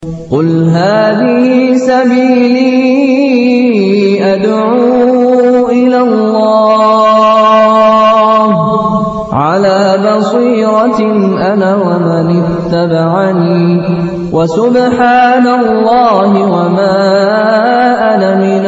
قل هذه سبيلي أدعو إلى الله على بصيرة أنا ومن اتبعني وسبحان الله وما أنا من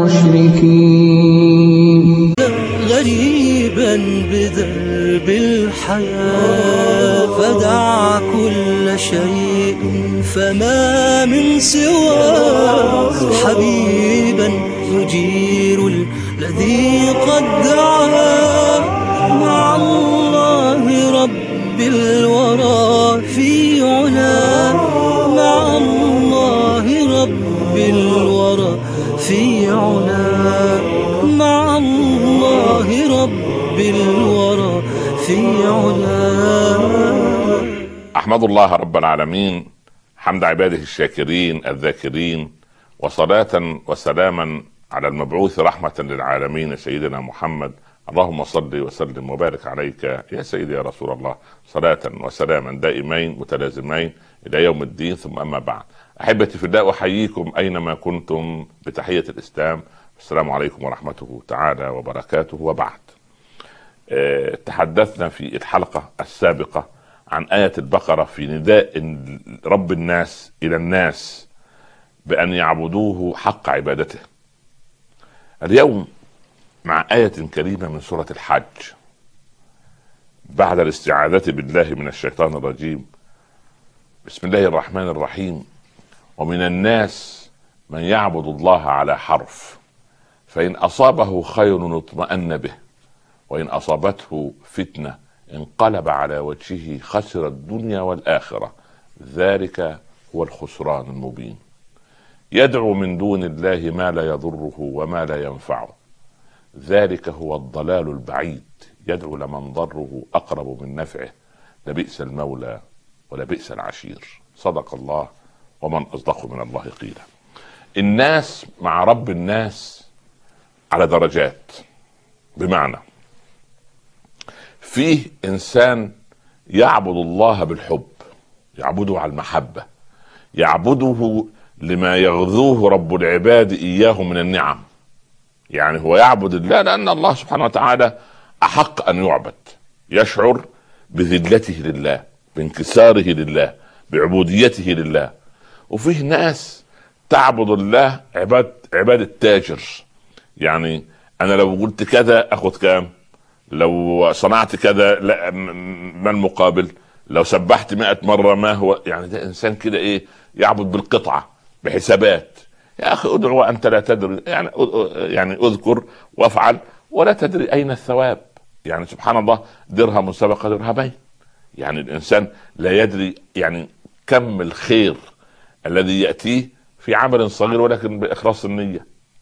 المشركين. غريبا بدرب الحياة فدع كل شيء فما من سواه حبيبا يجير الذي قد دعا مع الله رب الورى في علا مع الله رب الورى في علا مع الله رب الورى في علا. أحمد الله رب العالمين حمد عباده الشاكرين الذاكرين، وصلاة وسلاما على المبعوث رحمة للعالمين سيدنا محمد. اللهم صل وسلم وبارك عليك يا سيدي يا رسول الله، صلاة وسلاما دائمين متلازمين إلى يوم الدين. ثم أما بعد، أحبتي في الله، أحييكم أينما كنتم بتحية الإسلام، السلام عليكم ورحمته تعالى وبركاته. وبعد، تحدثنا في الحلقة السابقة عن آية البقرة في نداء رب الناس إلى الناس بأن يعبدوه حق عبادته. اليوم مع آية كريمة من سورة الحج بعد الاستعاذة بالله من الشيطان الرجيم. بسم الله الرحمن الرحيم: ومن الناس من يعبد الله على حرف فإن أصابه خير اطمأن به وإن أصابته فتنة انقلب على وجهه خسر الدنيا والآخرة ذلك هو الخسران المبين. يدعو من دون الله ما لا يضره وما لا ينفعه ذلك هو الضلال البعيد. يدعو لمن ضره أقرب من نفعه لبئس المولى ولبئس العشير. صدق الله ومن أصدق من الله قيلا. الناس مع رب الناس على درجات، بمعنى فيه إنسان يعبد الله بالحب، يعبده على المحبة، يعبده لما يغذوه رب العباد إياه من النعم. يعني هو يعبد الله لأن الله سبحانه وتعالى أحق أن يعبد، يشعر بذلته لله، بانكساره لله، بعبوديته لله. وفيه ناس تعبد الله عبادة تاجر، يعني أنا لو قلت كذا أخذ كام، لو صنعت كذا لا ما المقابل، لو سبحت 100 مرة ما هو. يعني ده إنسان كده إيه، يعبد بالقطعة بحسابات. يا أخي ادعو وأنت لا تدري، يعني أذكر وافعل ولا تدري أين الثواب. يعني سبحان الله، درهم سبق درهمين. يعني الإنسان لا يدري يعني كم الخير الذي يأتيه في عمل صغير ولكن بإخلاص النية،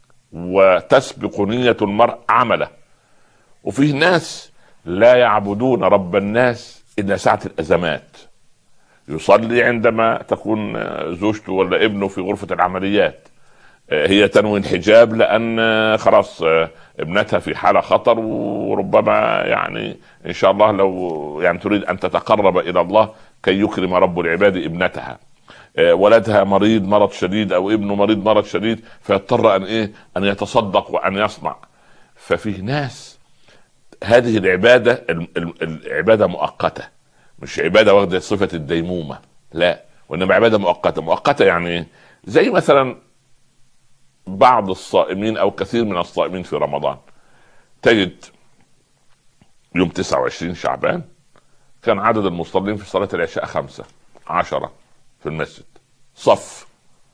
وتسبق نية المرء عمله. وفيه ناس لا يعبدون رب الناس إلا ساعة الأزمات. يصلي عندما تكون زوجته ولا ابنه في غرفة العمليات، هي تنوي الحجاب لأن خلاص ابنتها في حالة خطر، وربما يعني إن شاء الله لو يعني تريد أن تتقرب إلى الله كي يكرم رب العباد ابنتها. ولدها مريض مرض شديد أو ابنه مريض مرض شديد، فيضطر أن يتصدق وأن يصنع. ففيه ناس هذه العبادة العبادة مؤقتة، مش عبادة واخدة صفة الديمومة، لا، وإنما عبادة مؤقتة. يعني زي مثلا بعض الصائمين أو كثير من الصائمين في رمضان، تجد يوم 29 شعبان كان عدد المصلين في صلاة العشاء 5 10 في المسجد صف.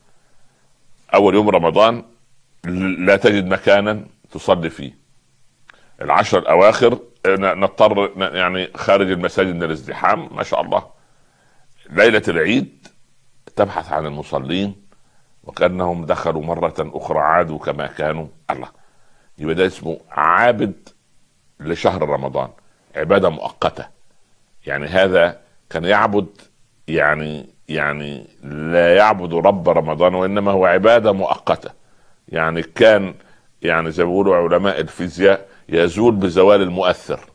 أول يوم رمضان لا تجد مكانا تصلي فيه. 10 الأواخر نضطر يعني خارج المساجد من الازدحام، ما شاء الله. ليلة العيد تبحث عن المصلين وكأنهم دخلوا مرة أخرى عادوا كما كانوا. الله، يبقى ده اسمه عابد لشهر رمضان، عبادة مؤقتة. يعني هذا كان يعبد يعني لا يعبد رب رمضان، وإنما هو عبادة مؤقتة. يعني كان يعني زي ما بيقولوا علماء الفيزياء يزول بزوال المؤثر.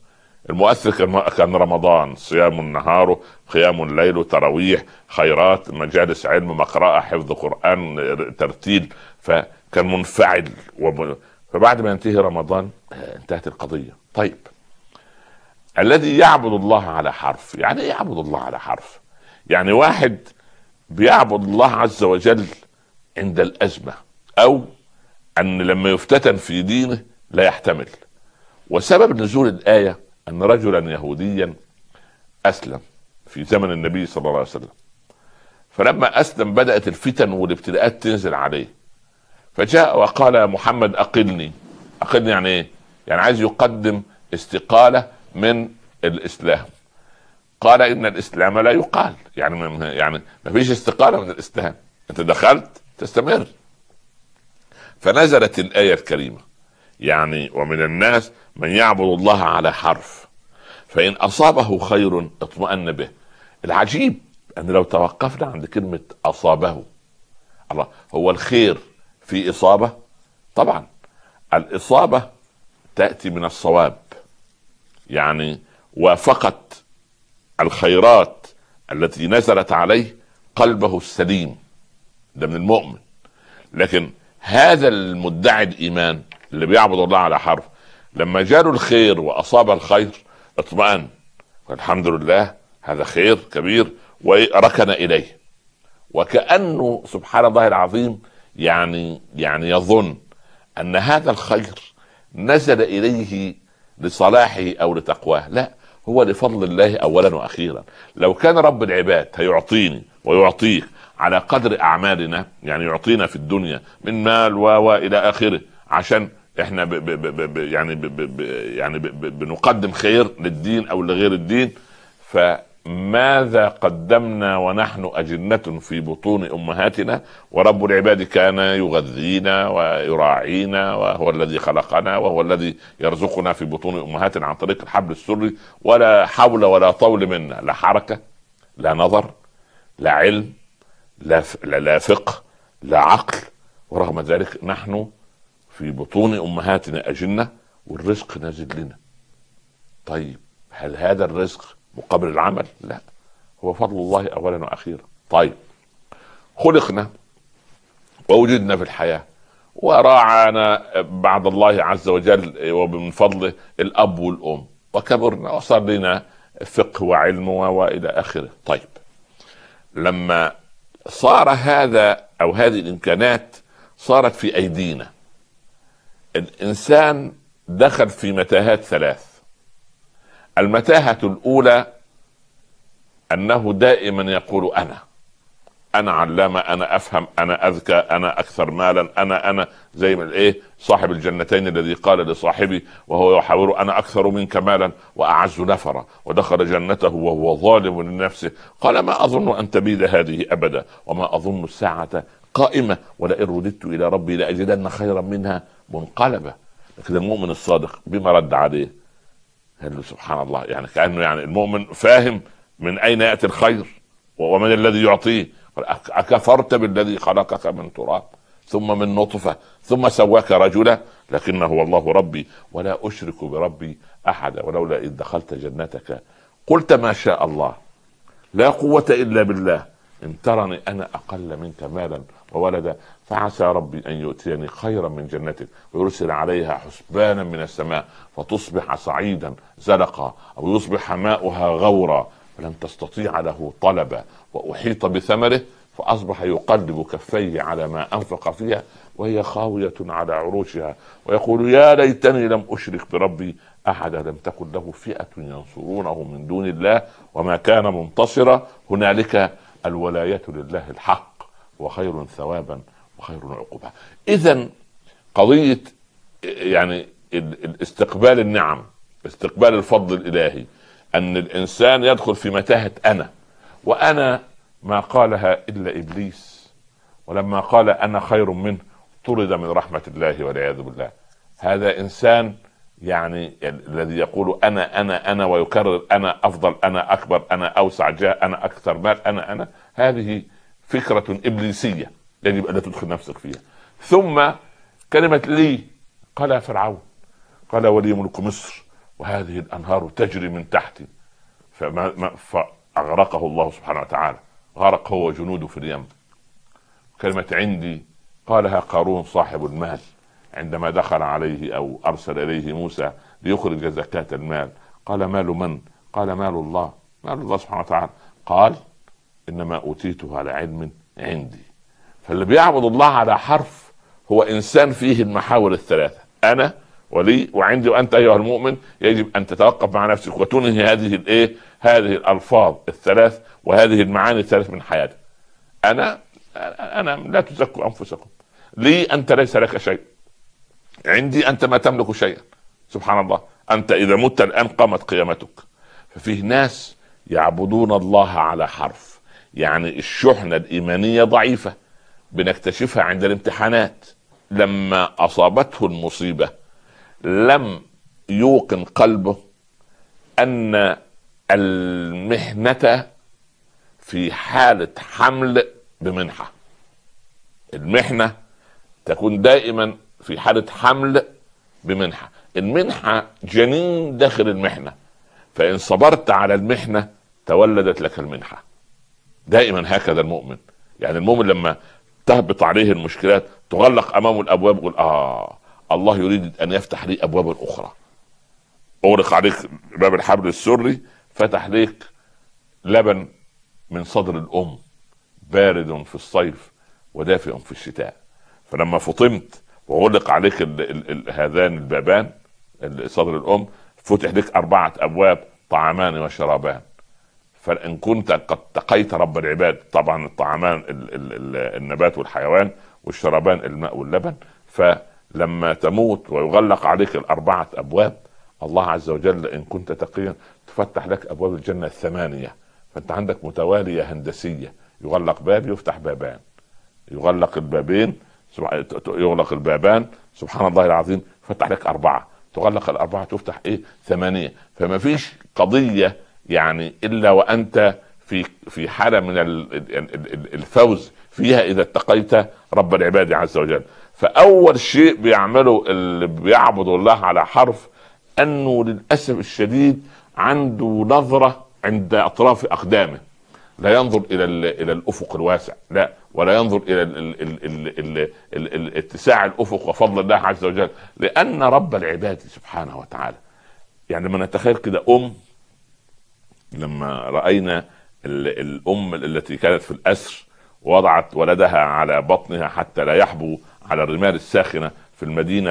المؤثر كان رمضان، صيام النهار، قيام الليل، تراويح، خيرات، مجالس علم، مقرأة، حفظ قرآن، ترتيل، فكان منفعل. فبعد ما ينتهي رمضان انتهت القضية. طيب الذي يعبد الله على حرف، يعني ايه يعبد الله على حرف؟ يعني واحد بيعبد الله عز وجل عند الأزمة، أو أن لما يفتتن في دينه لا يحتمل. وسبب نزول الآية أن رجلا يهوديا أسلم في زمن النبي صلى الله عليه وسلم، فلما أسلم بدأت الفتن والابتلاءات تنزل عليه، فجاء وقال يا محمد أقلني. أقلني يعني إيه؟ يعني عايز يقدم استقالة من الإسلام. قال إن الإسلام لا يقال، يعني ما فيش استقالة من الإسلام، أنت دخلت تستمر. فنزلت الآية الكريمة، يعني ومن الناس من يعبد الله على حرف فإن أصابه خير اطمأن به. العجيب أن لو توقفنا عند كلمة أصابه، الله هو الخير في إصابة؟ طبعا الإصابة تأتي من الصواب، يعني وافقت الخيرات التي نزلت عليه قلبه السليم، ده من المؤمن. لكن هذا المدعي الإيمان اللي بيعبد الله على حرف لما جاله الخير وأصاب الخير اطمأن، الحمد لله هذا خير كبير، وركن إليه. وكأنه سبحان الله العظيم يعني يظن أن هذا الخير نزل إليه لصلاحه أو لتقواه، لا، هو لفضل الله أولا وأخيرا. لو كان رب العباد هيعطيني ويعطيك على قدر أعمالنا، يعني يعطينا في الدنيا من مال وإلى آخره عشان احنا بنقدم خير للدين أو لغير الدين، فماذا قدمنا ونحن أجنة في بطون أمهاتنا ورب العباد كان يغذينا ويراعينا، وهو الذي خلقنا وهو الذي يرزقنا في بطون أمهاتنا عن طريق الحبل السري، ولا حول ولا طول منا، لا حركة، لا نظر، لا علم، لا فقه، لا عقل، ورغم ذلك نحن في بطون أمهاتنا أجنة والرزق نازل لنا. طيب هل هذا الرزق مقابل العمل؟ لا، هو فضل الله أولا وأخيرا. طيب خلقنا ووجدنا في الحياة وراعانا بعد الله عز وجل ومن فضله الأب والأم، وكبرنا وصار لنا فقه وعلم وإلى آخره. طيب لما صار هذا أو هذه الإمكانات صارت في أيدينا، الإنسان دخل في متاهات ثلاث. المتاهة الأولى أنه دائما يقول أنا علامة، أنا أفهم، أنا أذكى، أنا أكثر مالا، أنا زي ما صاحب الجنتين الذي قال لصاحبه وهو يحاوره أنا أكثر منك مالا وأعز نفرا، ودخل جنته وهو ظالم لنفسه قال ما أظن أن تبيد هذه أبدا وما أظن الساعة قائمة ولئن رددت إلى ربي لأجدن خيرا منها منقلبة. لكن المؤمن الصادق بما رد عليه قال له سبحان الله، يعني كأنه المؤمن فاهم من أين يأتي الخير ومن الذي يعطيه. أكفرت بالذي خلقك من تراب ثم من نطفة ثم سواك رجلا لكنه هو الله ربي ولا أشرك بربي أحدا ولولا إذ دخلت جنتك قلت ما شاء الله لا قوة إلا بالله إن ترني أنا أقل منك مالا وولدا فعسى ربي أن يؤتيني خيرا من جنتك ويرسل عليها حسبانا من السماء فتصبح صعيدا زلقا أو يصبح ماؤها غورا فلن تستطيع له طلبا وأحيط بثمره فأصبح يقلب كفيه على ما أنفق فيها وهي خاوية على عروشها ويقول يا ليتني لم أشرك بربي أحدا لم تكن له فئة ينصرونه من دون الله وما كان منتصرا هنالك الولاية لله الحق وخير ثوابا وخير عقوبة. إذن قضية استقبال النعم، استقبال الفضل الإلهي، أن الإنسان يدخل في متاهة وأنا ما قالها إلا إبليس، ولما قال أنا خير منه طرد من رحمة الله والعياذ بالله. هذا إنسان الذي يقول أنا ويكرر أنا أفضل، أنا أكبر، أنا أوسع جاه، أنا أكثر مال، أنا هذه فكرة إبليسية يجب أن تدخل نفسك فيها. ثم كلمة لي قال فرعون قال ولي ملك مصر وهذه الأنهار تجري من تحتي، فأغرقه الله سبحانه وتعالى، غرق هو وجنوده في اليم. كلمة عندي قالها قارون صاحب المال عندما دخل عليه أو أرسل إليه موسى ليخرج زكاة المال. قال مال من؟ قال مال الله، مال الله سبحانه وتعالى. قال إنما أوتيته على علم عندي. فاللي بيعبد الله على حرف هو إنسان فيه المحاور الثلاثة، أنا ولي وعندي وأنت أيها المؤمن. يجب أن تتوقف مع نفسك وتنهي هذه الألفاظ الثلاث وهذه المعاني الثلاث من حياتك. أنا لا تزكوا أنفسكم، لي أنت ليس لك شيء، عندي أنت ما تملك شيئا. سبحان الله، أنت إذا مت الآن قامت قيامتك. ففيه ناس يعبدون الله على حرف، يعني الشحنة الإيمانية ضعيفة، بنكتشفها عند الامتحانات. لما أصابته المصيبة لم يوقن قلبه أن المحنة في حالة حمل بمنحة. المحنة تكون دائما في حالة حمل بمنحة. المنحة جنين داخل المحنة، فإن صبرت على المحنة تولدت لك المنحة. دائما هكذا المؤمن، يعني المؤمن لما تهبط عليه المشكلات تغلق أمامه الأبواب يقول الله يريد أن يفتح لي أبوابا أخرى. أغلق عليك باب الحبل السري، فتح ليك لبن من صدر الأم بارد في الصيف ودافئ في الشتاء. فلما فطمت وغلق عليك هذان البابان صدر الأم، فتح لك 4 أبواب طعامان وشرابان. فإن كنت قد تقيت رب العباد، طبعا الطعامان النبات والحيوان، والشرابان الماء واللبن، فلما تموت ويغلق عليك 4 أبواب، الله عز وجل إن كنت تقيا تفتح لك أبواب الجنة 8. فأنت عندك متوالية هندسية، يغلق باب يفتح بابان، يغلق البابين يغلق البابان، سبحان الله العظيم، فتح لك 4، تغلق 4 تفتح 8. فما فيش قضية يعني إلا وأنت في حالة من الفوز فيها إذا اتقيت رب العباد عز وجل. فأول شيء بيعمله اللي بيعبد الله على حرف أنه للأسف الشديد عنده نظرة عند أطراف أقدامه، لا ينظر إلى الأفق الواسع، لا، ولا ينظر إلى اتساع الأفق وفضل الله عز وجل. لأن رب العباد سبحانه وتعالى، يعني لما نتخيل كده لما رأينا الأم التي كانت في الأسر وضعت ولدها على بطنها حتى لا يحبو على الرمال الساخنة في المدينة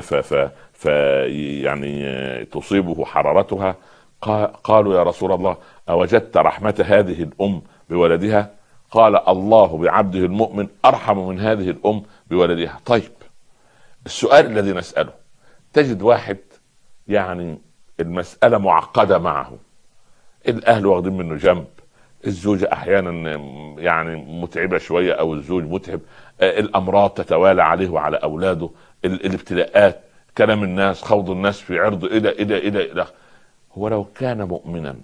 يعني تصيبه حرارتها، قالوا يا رسول الله أوجدت رحمة هذه الأم بولدها؟ قال الله بعبده المؤمن أرحم من هذه الأم بولدها. طيب، السؤال الذي نسأله، تجد واحد يعني المسألة معقدة معه، الأهل واخدين منه جنب، الزوجة أحيانا يعني متعبة شوية أو الزوج متعب، الأمراض تتوالى عليه وعلى أولاده، الابتلاءات، كلام الناس، خوض الناس في عرض إلى. هو لو كان مؤمنا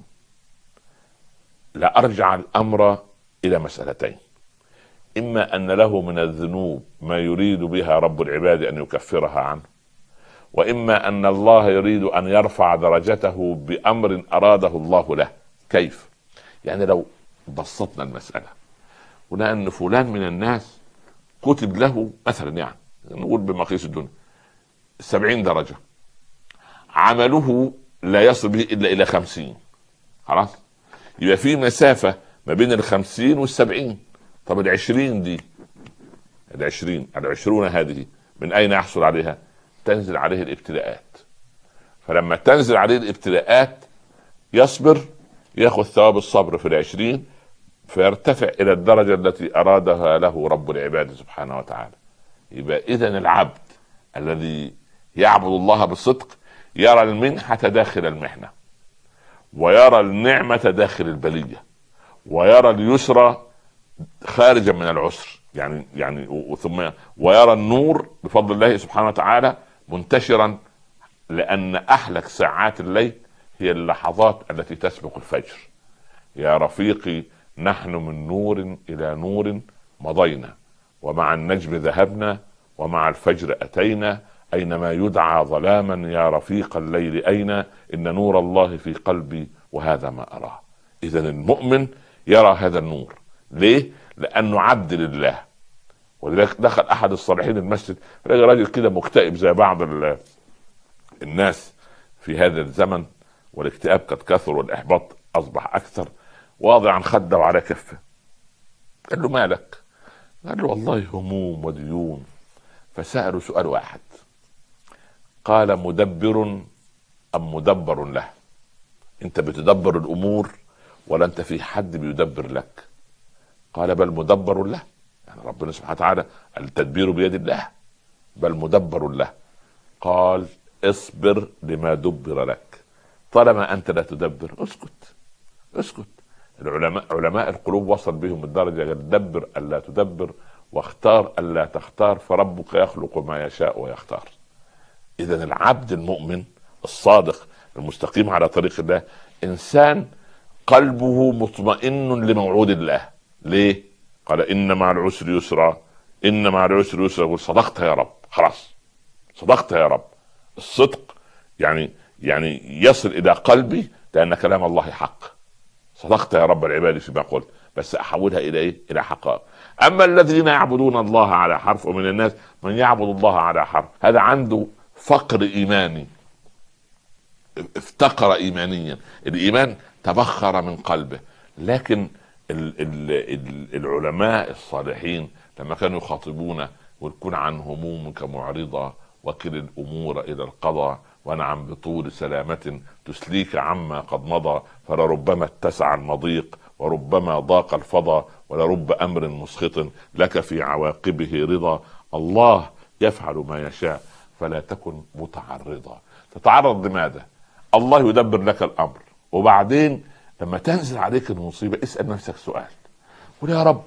لأرجع الأمر إلى مسألتين: إما أن له من الذنوب ما يريد بها رب العباد أن يكفرها عنه، وإما أن الله يريد أن يرفع درجته بأمر أراده الله له. كيف؟ يعني لو بسطنا المسألة ولأن أن فلان من الناس كتب له مثلا، يعني نقول بمقياس الدنيا 70 درجة، عمله لا يصل به إلا إلى 50، خلاص يبقى في مسافة ما بين 50 وال70. طب 20 دي، 20 هذه من أين يحصل عليها؟ تنزل عليه الابتلاءات. فلما تنزل عليه الابتلاءات يصبر، يأخذ ثواب الصبر في 20، فيرتفع إلى الدرجة التي أرادها له رب العباد سبحانه وتعالى. يبقى إذن العبد الذي يعبد الله بالصدق يرى المنحة داخل المحنة، ويرى النعمة داخل البلية، ويرى اليسر خارجا من العسر، يعني ثم ويرى النور بفضل الله سبحانه وتعالى منتشرا. لأن أحلك ساعات الليل هي اللحظات التي تسبق الفجر. يا رفيقي نحن من نور إلى نور مضينا، ومع النجم ذهبنا، ومع الفجر أتينا، أينما يدعى ظلاما يا رفيق الليل أين، إن نور الله في قلبي وهذا ما أراه. إذا المؤمن يرى هذا النور. ليه؟ لأنه عبد لله. ولذلك دخل أحد الصالحين المسجد، راجل كده مكتئب زي بعض الناس في هذا الزمن، والاكتئاب قد كثر والإحباط أصبح أكثر، واضعا خده على كفه. قال له مالك؟ قال له والله هموم وديون. فسأله سؤال واحد، قال مدبر أم مدبر له؟ أنت بتدبر الأمور ولا أنت في حد بيدبر لك؟ قال بل مدبر له، يعني ربنا سبحانه وتعالى التدبير بيد الله، بل مدبر له. قال اصبر لما دبر لك، طالما أنت لا تدبر اسكت اسكت. علماء القلوب وصل بهم الدرجة قال دبر ألا تدبر واختار ألا تختار، فربك يخلق ما يشاء ويختار. إذن العبد المؤمن الصادق المستقيم على طريق الله إنسان قلبه مطمئن لموعود الله. ليه؟ قال إن مع العسر يسرا، إن مع العسر يسرا. يقول صدقت يا رب، خلاص صدقت يا رب. الصدق يعني يصل إلى قلبي لأن كلام الله حق. صدقت يا رب العباد فيما قلت، بس أحولها إلى إيه؟ إلى حقائق. أما الذين يعبدون الله على حرف، ومن الناس من يعبد الله على حرف، هذا عنده فقر إيماني، افتقر إيمانيا، الإيمان تبخر من قلبه. لكن العلماء الصالحين لما كانوا يخاطبون ويكون عن همومك معرضة وكل الأمور إلى القضاء، ونعم بطول سلامة تسليك عما قد مضى، فلربما اتسع المضيق وربما ضاق الفضا، ولرب أمر مسخط لك في عواقبه رضا. الله يفعل ما يشاء فلا تكن متعرضا. تتعرض لماذا؟ الله يدبر لك الأمر، وبعدين لما تنزل عليك المصيبة اسأل نفسك سؤال، قل يا رب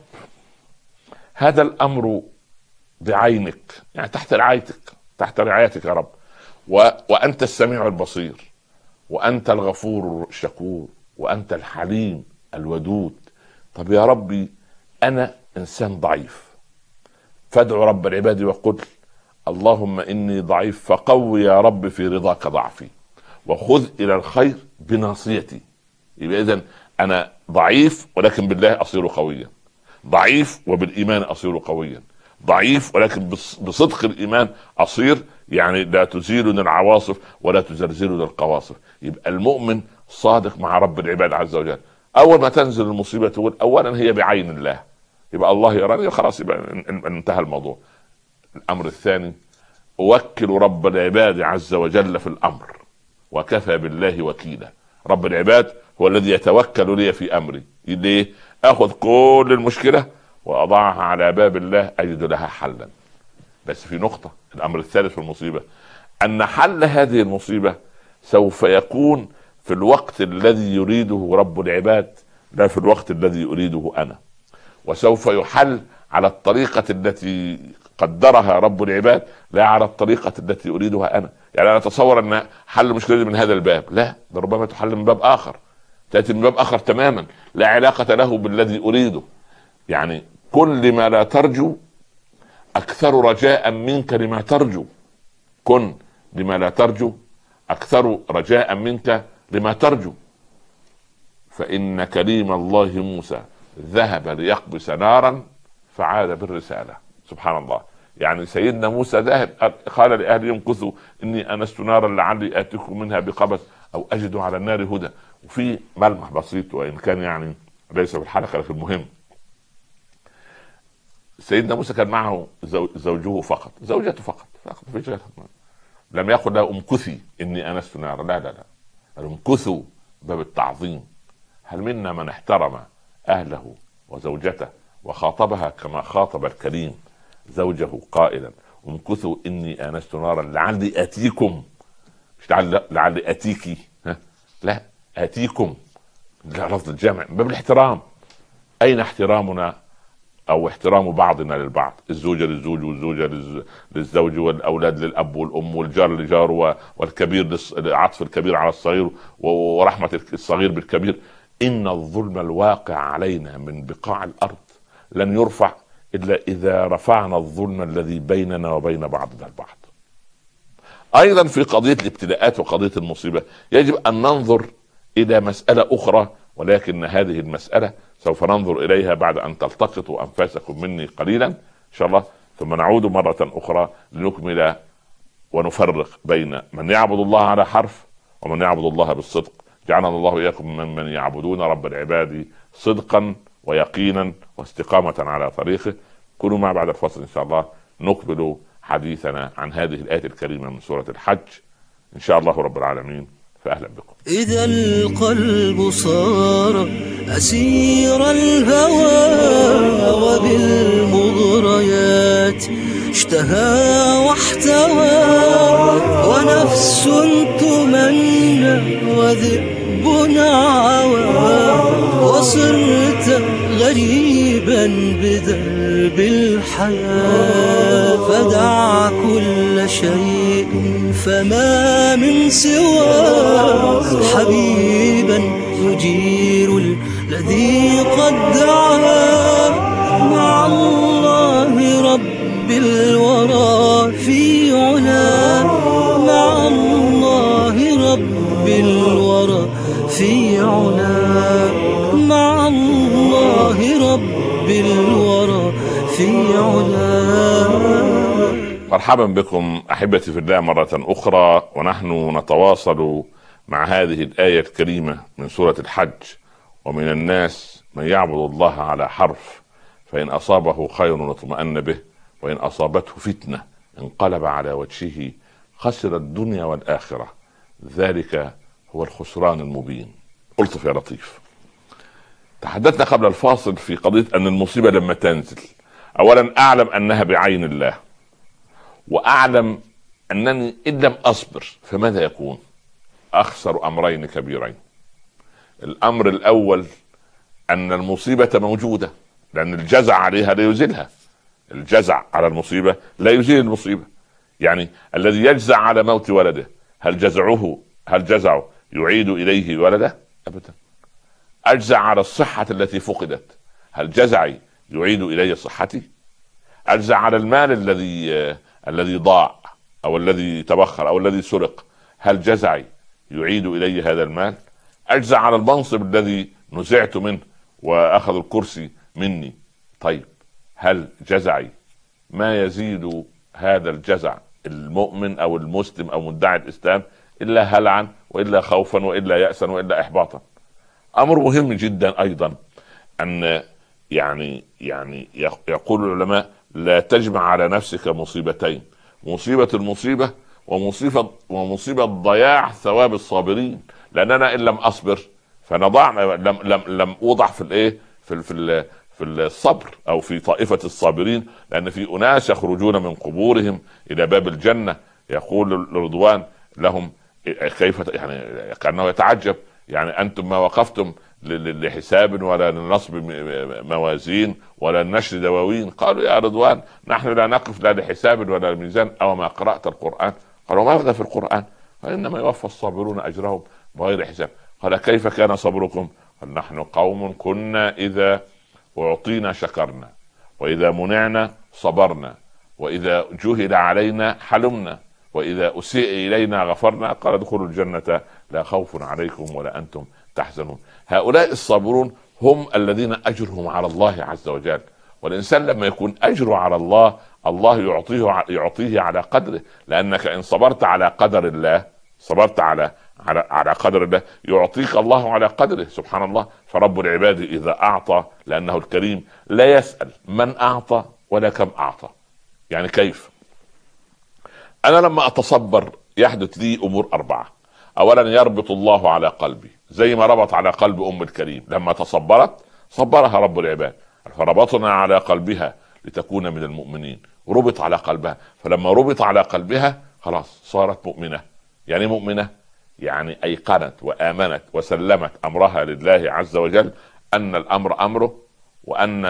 هذا الأمر بعينك، يعني تحت رعايتك يا رب، وأنت السميع البصير، وأنت الغفور الشكور، وأنت الحليم الودود. طب يا ربي أنا إنسان ضعيف، فادعو رب العباد وقل اللهم إني ضعيف فقوي يا رب في رضاك ضعفي، وخذ إلى الخير بناصيتي. يبقى إذن أنا ضعيف ولكن بالله أصير قويا، ضعيف وبالإيمان أصير قويا، ضعيف ولكن بصدق الإيمان أصير يعني لا تزيلني العواصف ولا تزلزلني القواصف. يبقى المؤمن صادق مع رب العباد عز وجل. أول ما تنزل المصيبة تقول أولا هي بعين الله، يبقى الله يراني، خلاص يبقى انتهى الموضوع. الأمر الثاني أوكل رب العباد عز وجل في الأمر وكفى بالله وكيلا. رب العباد هو الذي يتوكل لي في أمري. ليه؟ أخذ كل المشكلة وأضعها على باب الله أجد لها حلا. بس في نقطة، الأمر الثالث في المصيبة أن حل هذه المصيبة سوف يكون في الوقت الذي يريده رب العباد، لا في الوقت الذي أريده أنا، وسوف يحل على الطريقة التي قدرها رب العباد لا على الطريقة التي أريدها أنا. يعني أنا أتصور أن حل مشكلة من هذا الباب، لا، ده ربما تحل من باب آخر، تأتي من باب آخر تماما لا علاقة له بالذي أريده. يعني كل ما لا ترجو أكثر رجاء منك لما ترجو، كن لما لا ترجو أكثر رجاء منك لما ترجو. فإن كليم الله موسى ذهب ليقبس نارا فعاد بالرسالة. سبحان الله. يعني سيدنا موسى ذهب قال لأهله يمكثوا إني أنست نارا لعلي آتيكم منها بقبس أو أجد على النار هدى. وفي ملمح بسيط وإن كان يعني ليس في الحلقة لكن المهم، سيدنا موسى كان معه زوجته فقط، فيش غيرها. لم يقل له امكثي إني أنست نارا، لا امكثوا باب التعظيم. هل منا من احترم أهله وزوجته وخاطبها كما خاطب الكريم زوجه قائلا امكثوا إني آنست نارا لعلي آتيكم، مش لعلي آتيكي، لا آتيكم، لا لفظ الجمع باب الاحترام. أين احترامنا أو احترام بعضنا للبعض؟ الزوجة للزوج والزوجة للزوج والأولاد للأب والأم والجار لجار والكبير عطف الكبير على الصغير ورحمة الصغير بالكبير. إن الظلم الواقع علينا من بقاع الأرض لن يرفع إلا إذا رفعنا الظلم الذي بيننا وبين بعضنا البعض. ايضا في قضية الابتلاءات وقضية المصيبة يجب ان ننظر الى مسألة اخرى، ولكن هذه المسألة سوف ننظر اليها بعد ان تلتقطوا انفاسكم مني قليلا ان شاء الله، ثم نعود مرة اخرى لنكمل ونفرق بين من يعبد الله على حرف ومن يعبد الله بالصدق. جعلنا الله إياكم ممن يعبدون رب العباد صدقا ويقينا واستقامة على طريقه. كونوا مع بعد الفصل إن شاء الله نقبل حديثنا عن هذه الآية الكريمة من سورة الحج إن شاء الله رب العالمين. فأهلا بكم. إذا القلب صار أسير الهوى وبالمغريات اشتهى واحتوى، ونفس تمنى وذئب عوى، وصرت غريبا بدرب الحياة. فدع كل شيء فما من سواه، حبيبا يجير الذي قد دعا، مع الله رب الورى في علا، مع الله رب الورى في علا، مع الله رب الورى في علا. مرحبا بكم أحبتي في الله مرة أخرى، ونحن نتواصل مع هذه الآية الكريمة من سورة الحج. ومن الناس من يعبد الله على حرف، فإن أصابه خير اطمأن به، وإن أصابته فتنة انقلب على وجهه خسر الدنيا والآخرة، ذلك هو الخسران المبين. قلت يا لطيف، تحدثنا قبل الفاصل في قضية أن المصيبة لما تنزل أولا أعلم أنها بعين الله، وأعلم أنني إن لم أصبر فماذا يكون؟ أخسر أمرين كبيرين. الأمر الأول أن المصيبة موجودة، لأن الجزع عليها لا يزيلها. الجزع على المصيبة لا يزيل المصيبة. يعني الذي يجزع على موت ولده، هل جزعه يعيد إليه ولده؟ أبدا. أجزع على الصحة التي فقدت، هل جزعي يعيد إلي صحتي؟ أجزع على المال الذي ضاع أو الذي تبخر أو الذي سرق، هل جزعي يعيد إلي هذا المال؟ أجزع على المنصب الذي نزعت منه وأخذ الكرسي مني، طيب هل جزعي ما يزيد هذا الجزع المؤمن أو المسلم أو مدعي الإسلام إلا هلعا وإلا خوفا وإلا يأسا وإلا إحباطا؟ أمر مهم جدا أيضا أن يعني يقول العلماء لا تجمع على نفسك مصيبتين، مصيبة المصيبة ومصيبة ضياع ثواب الصابرين. لأننا إن لم أصبر فنضع لم أوضع في الإيه في الصبر أو في طائفة الصابرين، لأن في أناس يخرجون من قبورهم إلى باب الجنة يقول الرضوان لهم كيف، يعني كأنه يتعجب، يعني أنتم ما وقفتم لحساب ولا لنصب موازين ولا لنشر دواوين. قالوا يا رضوان نحن لا نقف لا لحساب ولا لميزان، أو ما قرأت القرآن؟ قالوا ماذا في القرآن؟ قال إنما يوفى الصابرون أجرهم بغير حساب. قال كيف كان صبركم؟ قال نحن قوم كنا إذا أعطينا شكرنا، وإذا منعنا صبرنا، وإذا جهل علينا حلمنا، وإذا أسيء إلينا غفرنا. قال ادخلوا الجنة لا خوف عليكم ولا أنتم تحزنون. هؤلاء الصابرون هم الذين أجرهم على الله عز وجل. والإنسان لما يكون أجره على الله، الله يعطيه على قدره، لأنك إن صبرت على قدر الله، صبرت على قدر الله، يعطيك الله على قدره سبحان الله. فرب العباد إذا أعطى، لأنه الكريم لا يسأل من أعطى ولا كم أعطى. يعني كيف؟ أنا لما أتصبر يحدث لي أمور أربعة. أولا يربط الله على قلبي زي ما ربط على قلب أم الكريم لما تصبرت، صبرها رب العباد فربطنا على قلبها لتكون من المؤمنين. ربط على قلبها، فلما ربط على قلبها خلاص صارت مؤمنة. يعني مؤمنة يعني أيقنت وآمنت وسلمت أمرها لله عز وجل، أن الأمر أمره، وأن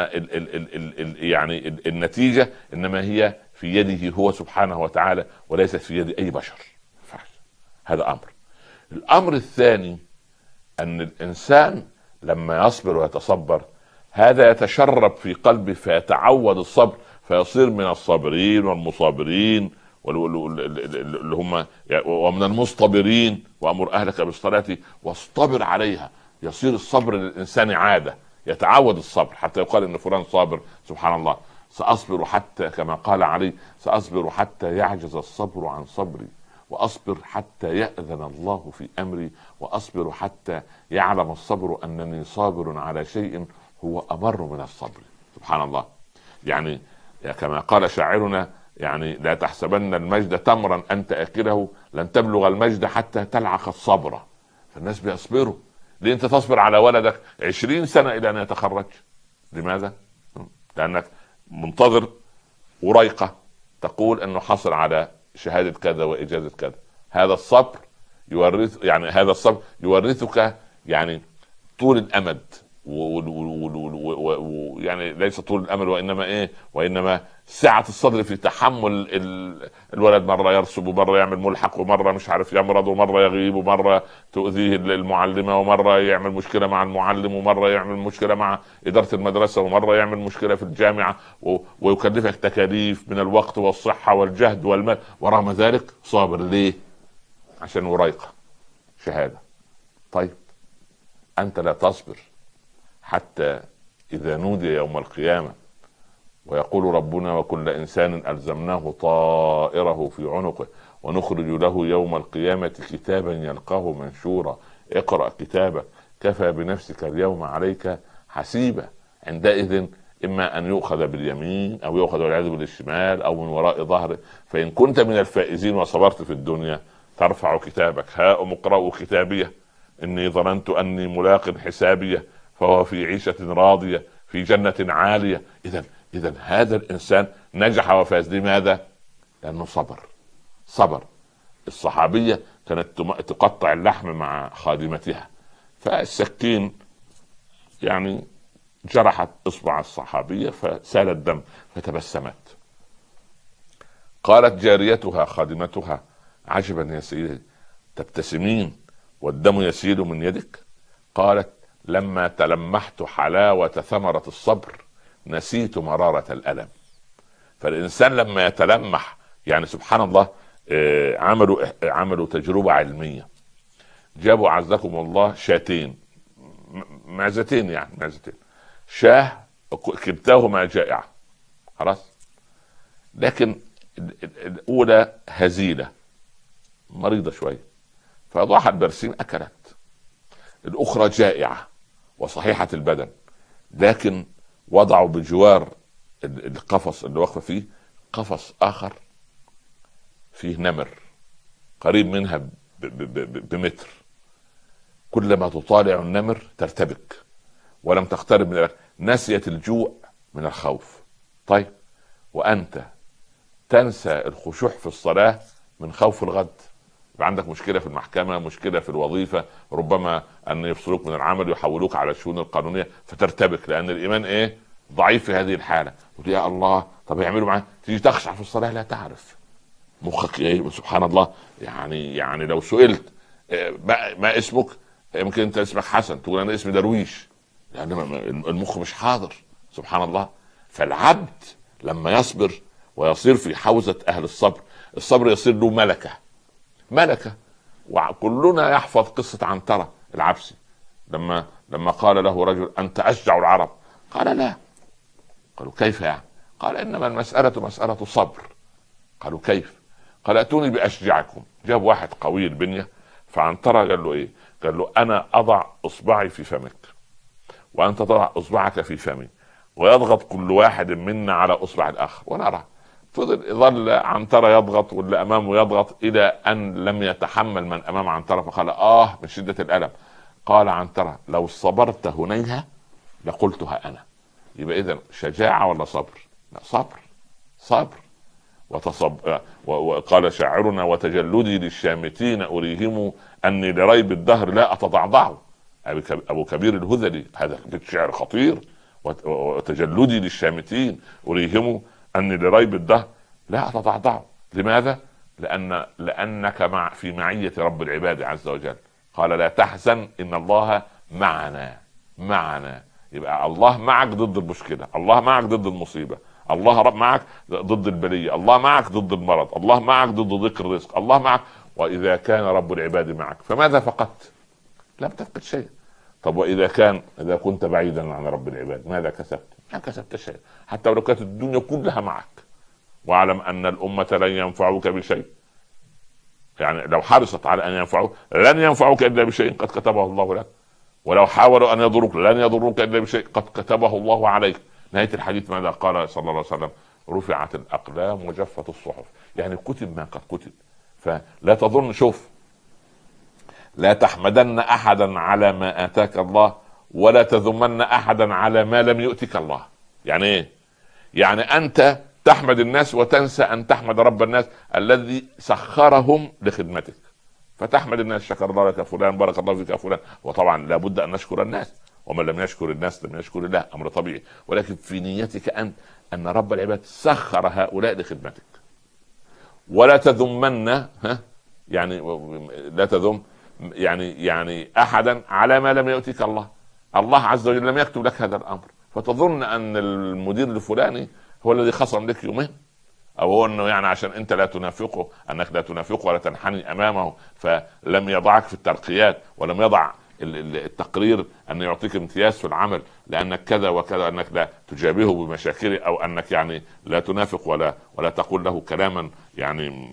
يعني النتيجة إنما هي في يده هو سبحانه وتعالى وليست في يد أي بشر. هذا أمر. الأمر الثاني أن الإنسان لما يصبر ويتصبر هذا يتشرب في قلبه فيتعود الصبر، فيصير من الصابرين والمصابرين اللي هم ومن المصطبرين وأمر أهلك بالصلاة واصطبر عليها. يصير الصبر للإنسان عادة، يتعود الصبر حتى يقال إن فلان صابر. سبحان الله. سأصبر حتى كما قال علي: سأصبر حتى يعجز الصبر عن صبري، وأصبر حتى يأذن الله في أمري، وأصبر حتى يعلم الصبر أنني صابر على شيء هو أمر من الصبر. سبحان الله. يعني كما قال شاعرنا: يعني لا تحسبن المجد تمرا أنت أكله، لن تبلغ المجد حتى تلعق الصبر. فالناس بيصبروا. ليه أنت تصبر على ولدك 20 سنة إلى أن يتخرج؟ لماذا؟ لأنك منتظر وريقة تقول أنه حصل على شهادة كذا وإجازة كذا. هذا الصبر يورث، يعني هذا الصبر يورثك يعني طول الأمد، يعني ليس طول الأمل وإنما سعة الصدر في تحمل الولد. مرة يرسب، ومرة يعمل ملحق، ومرة مش عارف يمرض، ومرة يغيب، ومرة تؤذيه المعلمة، ومرة يعمل مشكلة مع المعلم، ومرة يعمل مشكلة مع إدارة المدرسة، ومرة يعمل مشكلة في الجامعة، ويكلفك تكاليف من الوقت والصحة والجهد والمال، ورغم ذلك صابر. ليه؟ عشان وريقة شهادة. طيب أنت لا تصبر حتى إذا نودي يوم القيامة ويقول ربنا: وكل إنسان ألزمناه طائره في عنقه ونخرج له يوم القيامة كتابا يلقاه منشورا اقرأ كتابك كفى بنفسك اليوم عليك حسيبا. عندئذ إما أن يؤخذ باليمين أو يؤخذ والعياذ بالشمال أو من وراء ظهره. فإن كنت من الفائزين وصبرت في الدنيا ترفع كتابك: هاؤم اقرأوا كتابيه إني ظننت أني ملاق حسابيه فهو في عيشة راضية في جنة عالية. إذا هذا الإنسان نجح وفاز. لماذا؟ لأنه صبر. الصحابية كانت تقطع اللحم مع خادمتها، فالسكين يعني جرحت إصبع الصحابية فسال الدم فتبسمت. قالت جاريتها خادمتها: عجبا يا سيدي تبتسمين والدم يسيل من يدك. قالت: لما تلمحت حلاوة ثمرة الصبر نسيت مرارة الألم. فالإنسان لما يتلمح، يعني سبحان الله، عملوا تجربة علمية. جابوا عزكم الله شاتين، معزتين، شاه كبتاهما جائعة خلاص، لكن الأولى هزيلة مريضة شوية فأضاحت برسيم أكلت. الأخرى جائعة وصحيحة البدن، لكن وضعوا بجوار القفص اللي وقف فيه قفص آخر فيه نمر قريب منها بمتر. كلما تطالع النمر ترتبك ولم تقترب من الأكل. نسيت الجوع من الخوف. طيب وأنت تنسى الخشوع في الصلاة من خوف الغد. يبقى عندك مشكلة في المحكمة، مشكلة في الوظيفة، ربما أن يفصلوك من العمل ويحولوك على الشؤون القانونية فترتبك لأن الإيمان ضعيف في هذه الحالة. وتقول يا الله طب يعملوا معاه، تيجي تخشع في الصلاة لا تعرف مخك سبحان الله. يعني لو سئلت ما اسمك، يمكن انت اسمك حسن تقول انا اسمي درويش، لان المخ مش حاضر. سبحان الله. فالعبد لما يصبر ويصير في حوزة اهل الصبر، الصبر يصير له ملكة. وكلنا يحفظ قصة عنترة العبسي لما قال له رجل انت اشجع العرب، قال لا. قالوا كيف يعني؟ قال انما المسألة مسألة صبر. قالوا كيف؟ قال اتوني باشجعكم. جاب واحد قوي البنية، فعنترة قال له قال له انا اضع اصبعي في فمك وانت تضع اصبعك في فمي ويضغط كل واحد منا على اصبع الاخر ونرى. ظل عنترة يضغط واللي امامه يضغط الى ان لم يتحمل من امام عنترة فقال من شدة الالم. قال عنترة لو صبرت هنيها لقلتها انا. يبقى اذا شجاعة ولا صبر؟ لا، صبر. وقال شاعرنا وتجلدي للشامتين أريهم أني لريب الدهر لا أتضعضع. أبو كبير الهذلي، هذا شعر خطير. وتجلدي للشامتين أريهم أني لريب الدهر لا أتضعضع. لماذا؟ لأنك في معية رب العباد عز وجل. قال لا تحزن إن الله معنا. يبقى الله معك ضد المشكلة، الله معك ضد المصيبة، الله رب معك ضد البليه، الله معك ضد المرض، الله معك ضد ضيق الرزق، الله معك. واذا كان رب العباد معك فماذا فقدت؟ لم تفقد شيء. طب اذا كنت بعيدا عن رب العباد ماذا كسبت؟ ما كسبت شيء، حتى لو كانت الدنيا كلها معك. واعلم ان الامه لن ينفعوك بشيء، يعني لو حرصت على ان ينفعوك لن ينفعوك الا بشيء قد كتبه الله لك، ولو حاولوا ان يضروك لن يضروك الا بشيء قد كتبه الله عليك. نهايه الحديث ماذا قال صلى الله عليه وسلم؟ رفعت الاقلام وجفت الصحف، يعني كتب ما قد كتب. فلا تظن، شوف، لا تحمدن احدا على ما اتاك الله ولا تذمن احدا على ما لم يؤتك الله. يعني ايه؟ يعني انت تحمد الناس وتنسى ان تحمد رب الناس الذي سخرهم لخدمتك. فتحمد الناس، شكر الله لك فلان، بارك الله فيك فلان. وطبعا لابد ان نشكر الناس، ومن لم يشكر الناس لم يشكر الله، امر طبيعي. ولكن في نيتك انت ان رب العباد سخر هؤلاء لخدمتك. ولا تذمن، يعني لا تذم يعني احدا على ما لم يؤتك الله. الله عز وجل لم يكتب لك هذا الامر، فتظن ان المدير الفلاني هو الذي خصم لك يومين، او هو انه يعني عشان انت لا تنافقه، انك لا تنافقه ولا تنحني امامه فلم يضعك في الترقيات، ولم يضع التقرير ان يعطيك امتياز في العمل لانك كذا وكذا، انك لا تجابهه بمشاكله، او انك يعني لا تنافق ولا تقول له كلاما يعني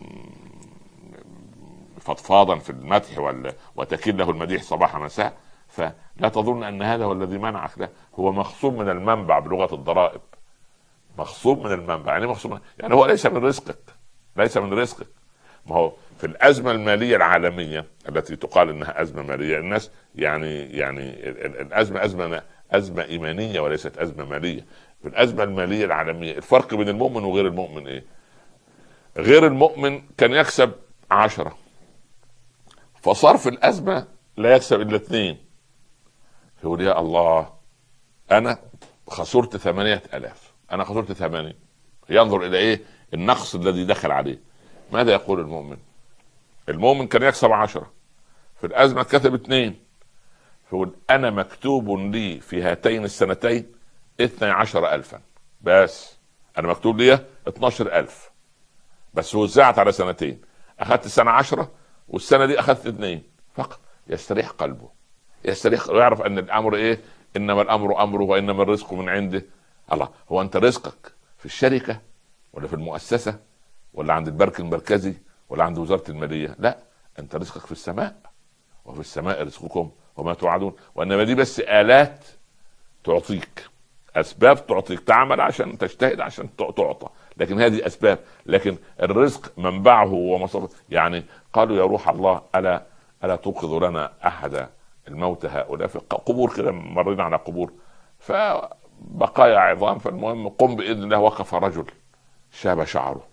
فضفاضا في المدح وتكيد له المديح صباح مساء. فلا تظن ان هذا هو الذي منعك، لا، هو مخصوم من المنبع بلغه الضرائب. مخصوم من المنبع، يعني مخصوم، يعني هو ليس من رزقك، ليس من رزقك. ما هو في الازمه الماليه العالميه التي تقال انها ازمه ماليه، الناس يعني الازمه ازمه ايمانيه وليست ازمه ماليه. في الازمه الماليه العالميه الفرق بين المؤمن وغير المؤمن ايه؟ غير المؤمن كان يكسب 10، فصار في الازمه لا يكسب الا 2. يقول يا الله انا خسرت 8000، انا خسرت 80. ينظر الى ايه؟ النقص الذي دخل عليه. ماذا يقول المؤمن؟ المؤمن كان يكسب 10، في الازمه كسب 2، فيقول انا مكتوب لي في هاتين السنتين 12,000، بس انا مكتوب لي 12,000 بس وزعت على سنتين، اخذت السنه 10 والسنه دي اخذت 2 فقط. يستريح قلبه، يستريح ويعرف ان الامر ايه؟ انما الامر امره وانما الرزق من عنده. الله، هو انت رزقك في الشركه ولا في المؤسسه ولا عند البنك المركزي ولا عند وزاره الماليه؟ لا، انت رزقك في السماء، وفي السماء رزقكم وما توعدون. وانما دي بس آلات تعطيك، اسباب تعطيك، تعمل عشان تجتهد عشان تعطى، لكن هذه اسباب. لكن الرزق منبعه ومصدره. يعني قالوا يا روح الله الا توقظ لنا احد الموتى هؤلاء في قبور كده، مرينا على قبور فبقايا عظام، فالمهم قم باذن الله. وقف رجل شاب شعره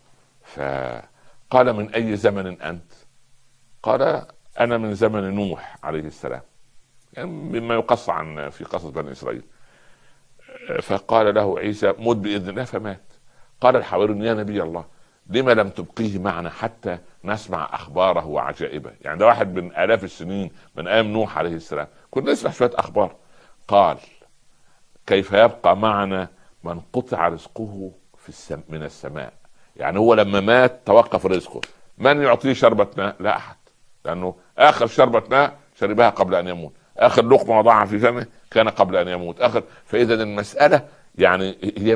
فقال من اي زمن انت؟ قال انا من زمن نوح عليه السلام، يعني مما يقص عن في قصص بني اسرائيل. فقال له عيسى مت باذن الله، فمات. قال الحواريون يا نبي الله لما لم تبقيه معنا حتى نسمع اخباره وعجائبه؟ يعني ده واحد من الاف السنين من ايام نوح عليه السلام كنا نسمع شويه اخبار. قال كيف يبقى معنا من قطع رزقه من السماء؟ يعني هو لما مات توقف رزقه، من يعطيه شربة ماء؟ لا احد، لانه اخر شربة ماء شربها قبل ان يموت، اخر لقمة وضعها في فمه كان قبل ان يموت فاذا المسألة يعني هي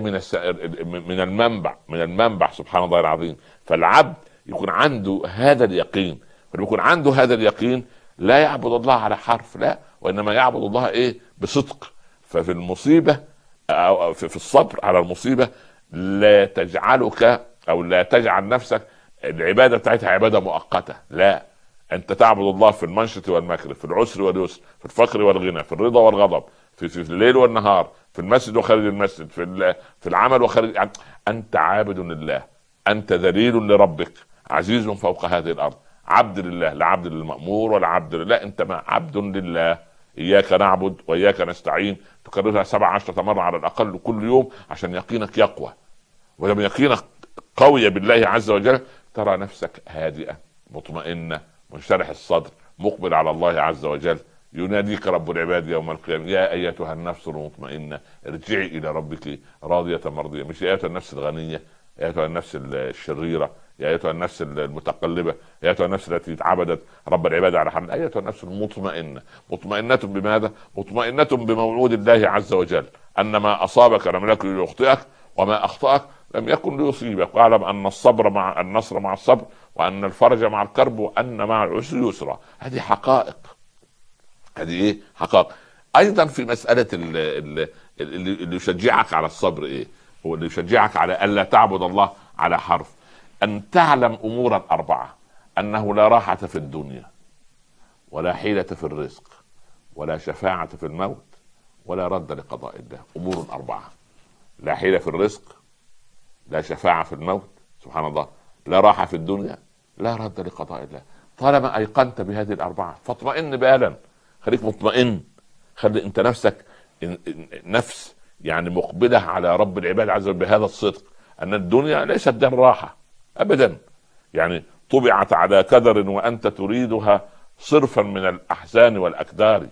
من المنبع سبحان الله العظيم. فالعبد يكون عنده هذا اليقين، فلما يكون عنده هذا اليقين لا يعبد الله على حرف، لا، وانما يعبد الله ايه؟ بصدق. ففي المصيبة أو في الصبر على المصيبة لا تجعلك او لا تجعل نفسك العبادة بتاعتها عبادة مؤقتة، لا، انت تعبد الله في المنشط والمكر، في العسر واليسر، في الفقر والغنى، في الرضا والغضب، في الليل والنهار، في المسجد وخارج المسجد، في العمل وخارج. يعني انت عابد لله، انت ذليل لربك، عزيز فوق هذه الارض، عبد لله، لا عبد للمأمور ولا عبد لله، انت ما عبد لله. اياك نعبد واياك نستعين، تكررها 17 مرة على الاقل كل يوم عشان يقينك يقوى. ولما يقينك قوية بالله عز وجل ترى نفسك هادئة مطمئنة منشرح الصدر مقبل على الله عز وجل. يناديك رب العباد يوم القيامة: يا أيتها النفس المطمئنة ارجعي إلى ربك راضية مرضية. مش يا أيتها النفس الغنية، يا أيتها النفس الشريرة، يا أيتها النفس المتقلبة، يا أيتها النفس التي عبدت رب العباد على حمل. أيتها النفس المطمئنة. مطمئنة بماذا؟ مطمئنة بموعود الله عز وجل، أن ما أصابك لم يكن ليخطئك، وما أخطأك لم يكن ليصيبك، واعلم أن الصبر مع النصر مع الصبر، وأن الفرج مع الكرب، وأن مع العسر يسرا. هذه حقائق، هذه ايه؟ حقائق. ايضا في مساله اللي يشجعك على الصبر ايه؟ هو اللي يشجعك على الا تعبد الله على حرف، ان تعلم امورا اربعه: انه لا راحه في الدنيا، ولا حيله في الرزق، ولا شفاعه في الموت، ولا رد لقضاء الله. امور اربعه: لا حيله في الرزق، لا شفاعه في الموت، سبحان الله، لا راحه في الدنيا، لا رد لقضاء الله. طالما ايقنت بهذه الاربعه فاطمئن بالا، خليك مطمئن، خلي انت نفسك نفس يعني مقبلة على رب العباد عز وجل بهذا الصدق، ان الدنيا ليست دار راحة ابدا، يعني طبعت على كدر وانت تريدها صرفا من الاحزان والاكدار.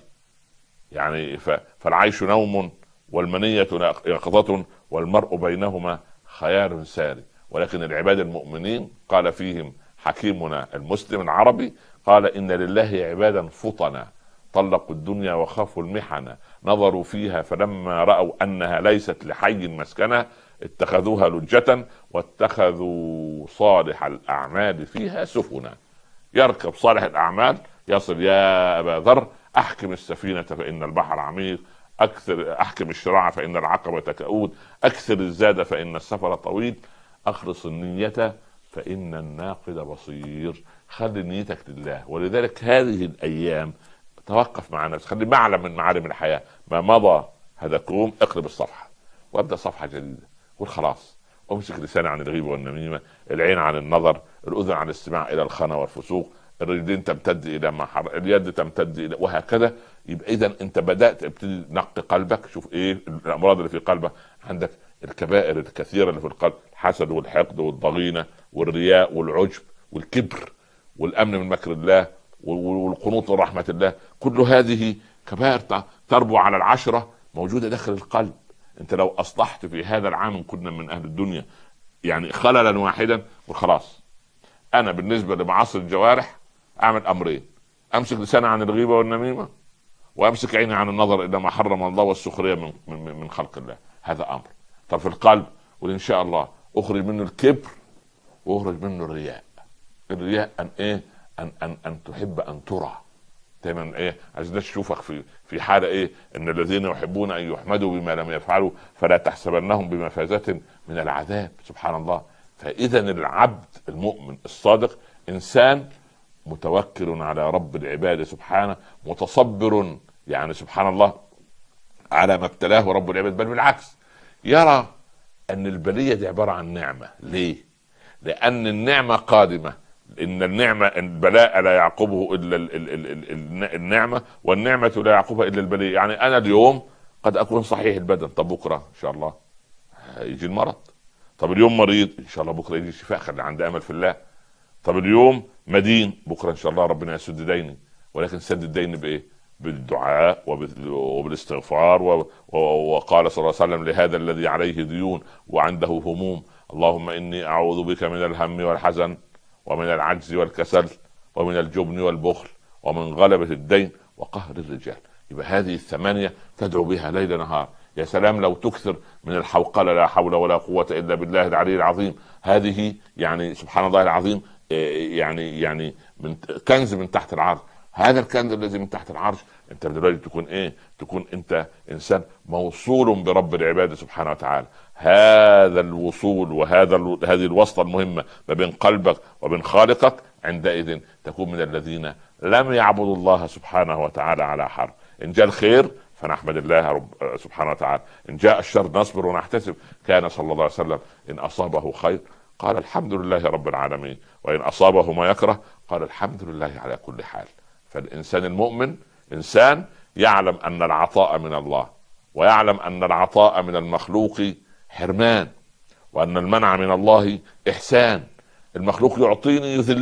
يعني فالعيش نوم والمنية يقظة والمرء بينهما خيار ساري. ولكن العباد المؤمنين قال فيهم حكيمنا المسلم العربي، قال: إن لله عبادا فطنا طلقوا الدنيا وخافوا المحنة، نظروا فيها فلما رأوا أنها ليست لحي مسكنة اتخذوها لجة، واتخذوا صالح الأعمال فيها سفنا. يركب صالح الأعمال يصل: يا أبا ذر أحكم السفينة فإن البحر عميق، أحكم الشراع فإن العقبة كؤود، أكثر الزاد فإن السفر طويل، أخلص النية فإن الناقد بصير. خلي نيتك لله. ولذلك هذه الأيام توقف مع نفسك، خلي معلم من معالم الحياة: ما مضى هداكم اقلب الصفحة وابدأ صفحة جديدة. قل خلاص، امسك لساني عن الغيبة والنميمة، العين عن النظر، الأذن عن الاستماع إلى الخنا والفسوق، الرجلين تمتد إلى ما حر، اليد تمتد إلى، وهكذا. يبقى إذا أنت بدأت ابتدي نقي قلبك، شوف إيه الأمراض اللي في قلبك. عندك الكبائر الكثيرة اللي في القلب: الحسد والحقد والضغينة والرياء والعجب والكبر والأمن من مكر الله والقنوط من رحمة الله. كل هذه كبائر تربو على العشرة موجودة داخل القلب. انت لو اصلحت في هذا العام، كنا من اهل الدنيا يعني خللا واحدا، وخلاص. انا بالنسبة لمعاصي الجوارح اعمل امرين: امسك لساني عن الغيبة والنميمة، وامسك عيني عن النظر الى ما حرم الله والسخرية من خلق الله. هذا امر. طب في القلب، وان شاء الله اخرج منه الكبر واخرج منه الرياء. الرياء ان ايه؟ ان تحب ان ترى دايما. ايه؟ عايز الناس تشوفك في حاله ايه؟ ان الذين يحبون ان يحمدوا بما لم يفعلوا فلا تحسبنهم بمفازة من العذاب. سبحان الله. فاذا العبد المؤمن الصادق انسان متوكل على رب العباد سبحانه، متصبر يعني سبحان الله على ما ابتلاه رب العباد، بل بالعكس يرى ان البلية دي عبارة عن نعمة. ليه؟ لان النعمة قادمة. ان النعمة البلاء لا يعقبه الا النعمة، والنعمة لا يعقبها الا البلاء. يعني انا اليوم قد اكون صحيح البدن، طب بكرة ان شاء الله يجي المرض. طب اليوم مريض، ان شاء الله بكرة يجي الشفاء، خلي عندي امل في الله. طب اليوم مدين، بكرة ان شاء الله ربنا يسد ديني. ولكن سد الدين بايه؟ بالدعاء وبالاستغفار. وقال صلى الله عليه وسلم لهذا الذي عليه ديون وعنده هموم: اللهم اني اعوذ بك من الهم والحزن، ومن العجز والكسل، ومن الجبن والبخل، ومن غلبة الدين، وقهر الرجال. يبقى هذه الثمانية تدعو بها ليل نهار. يا سلام لو تكثر من الحوقلة: لا حول ولا قوة إلا بالله العلي العظيم. هذه يعني سبحان الله العظيم، يعني من كنز من تحت العرش. هذا الكنز الذي من تحت العرش انت دلوقتي تكون ايه؟ تكون انت انسان موصول برب العباد سبحانه وتعالى. هذا الوصول هذه الوصلة المهمة ما بين قلبك وبين خالقك، عندئذ تكون من الذين لم يعبدوا الله سبحانه وتعالى على حرف. ان جاء الخير فنحمد الله رب سبحانه وتعالى، ان جاء الشر نصبر ونحتسب. كان صلى الله عليه وسلم ان اصابه خير قال الحمد لله رب العالمين، وان اصابه ما يكره قال الحمد لله على كل حال. فالإنسان المؤمن إنسان يعلم أن العطاء من الله، ويعلم أن العطاء من المخلوق حرمان، وأن المنع من الله إحسان. المخلوق يعطيني يذلني،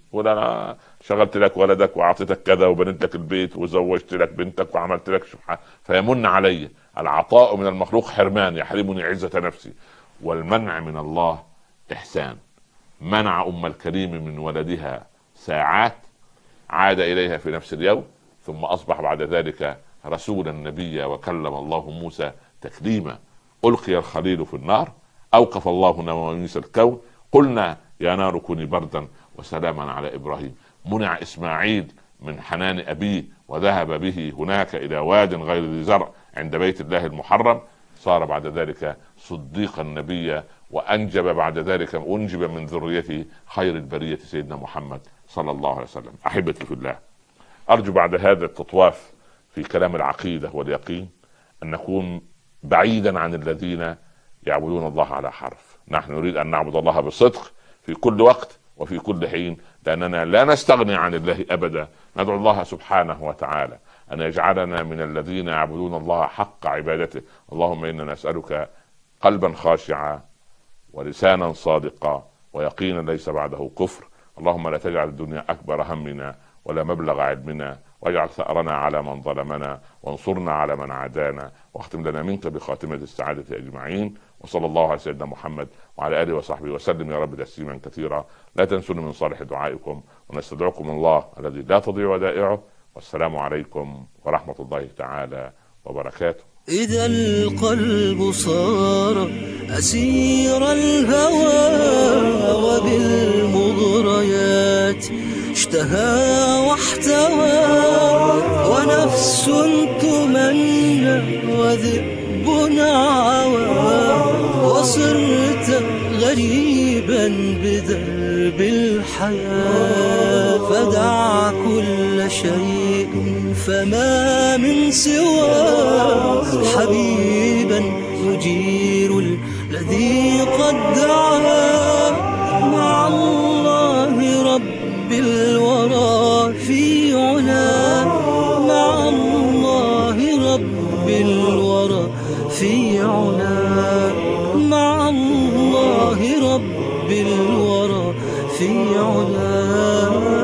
يقول انا شغلت لك ولدك واعطيتك كذا وبنيت لك البيت وزوجت لك بنتك وعملت لك شبحة فيمن علي. العطاء من المخلوق حرمان يحرمني عزة نفسي، والمنع من الله إحسان. منع أم الكريم من ولدها ساعات، عاد إليها في نفس اليوم، ثم أصبح بعد ذلك رسولا نبيا وكلم الله موسى تكليما. ألقي الخليل في النار، أوقف الله نواميس الكون، قلنا يا نار كوني بردا وسلاما على إبراهيم. منع إسماعيل من حنان أبيه وذهب به هناك إلى واد غير ذي زرع عند بيت الله المحرم، صار بعد ذلك صديقا نبيا، وأنجب بعد ذلك أنجب من ذريته خير البرية سيدنا محمد صلى الله عليه وسلم. أحبتي في الله، أرجو بعد هذا التطواف في كلام العقيدة واليقين أن نكون بعيدا عن الذين يعبدون الله على حرف. نحن نريد أن نعبد الله بصدق في كل وقت وفي كل حين، لأننا لا نستغني عن الله أبدا. ندعو الله سبحانه وتعالى أن يجعلنا من الذين يعبدون الله حق عبادته. اللهم إنا نسألك قلبا خاشعا ولسانا صادقا ويقينا ليس بعده كفر. اللهم لا تجعل الدنيا أكبر همنا ولا مبلغ علمنا، واجعل ثأرنا على من ظلمنا وانصرنا على من عادانا، واختم لنا منك بخاتمة السعادة أجمعين. وصلى الله على سيدنا محمد وعلى آله وصحبه وسلم يا رب تسليما كثيرا. لا تنسوا من صالح دعائكم، ونستدعوكم الله الذي لا تضيع ودائعه. والسلام عليكم ورحمة الله تعالى وبركاته. إذا القلب صار أسير الهوى وبالمغريات اشتهى واحتوى، ونفس تمنى وذئب عوى، وصرت غريبا بدرب الحياة. فدع كل شيء فما من سوى حبيبا يجير الذي قد دعا. مع الله رب الورى في علا، مع الله رب الورى في علا، مع الله رب الورى في علا.